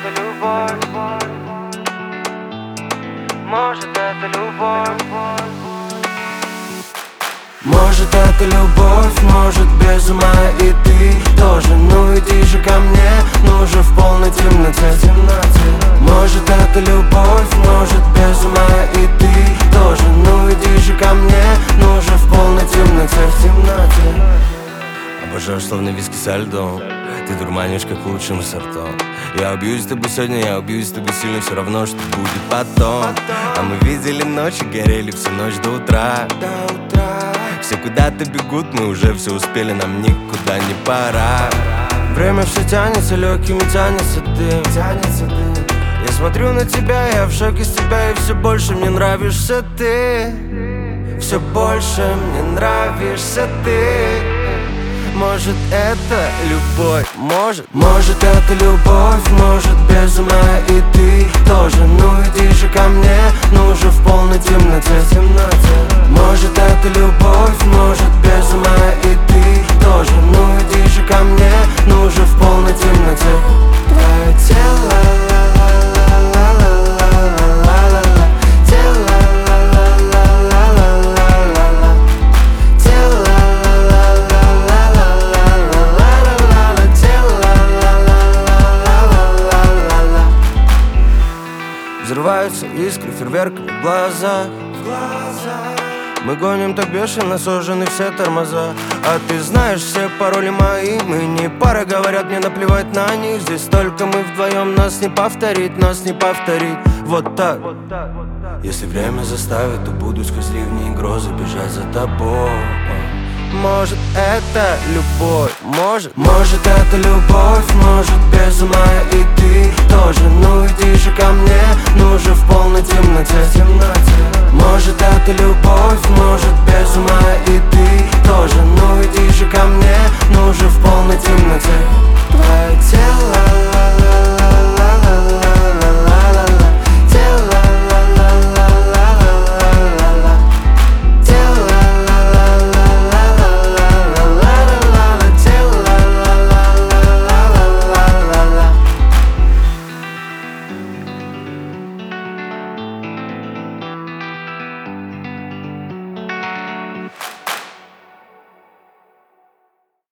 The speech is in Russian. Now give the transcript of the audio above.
это любовь, может это любовь. Может это любовь, может без ума и ты тоже. Ну иди же ко мне, ну уже в полной темноте. Может это любовь, может без ума и ты тоже. Ну иди же ко мне, ну уже в полной темноте. Обожаю словно виски со льдом, ты дурманишь как лучшим сортом. Я убью с тобой сегодня, я убью с тобой сильно, все равно, что будет потом. А мы видели ночи, горели всю ночь до утра. Все куда-то бегут, мы уже все успели, нам никуда не пора. Время все тянется, легкими тянется дым. Я смотрю на тебя, я в шоке с тебя, и все больше мне нравишься ты. Все больше мне нравишься ты. Может это любовь, может это любовь, может без ума и ты тоже. Ну иди же ко мне, ну уже в полной темноте. Может это любовь, может без ума и ты тоже. Ну иди же ко мне, ну уже в полной темноте. Твое тело, взрываются искры, фейерверк в глазах. Мы гоним так бешено, сожжены все тормоза. А ты знаешь все пароли мои. Мы не пара, говорят, мне наплевать на них. Здесь только мы вдвоем, нас не повторить, нас не повторить. Вот так. Если время заставит, то буду сквозь ливни и грозы бежать за тобой. Может это любовь, может это любовь, может без ума и ты тоже. Ну иди же ко мне, ну же в полной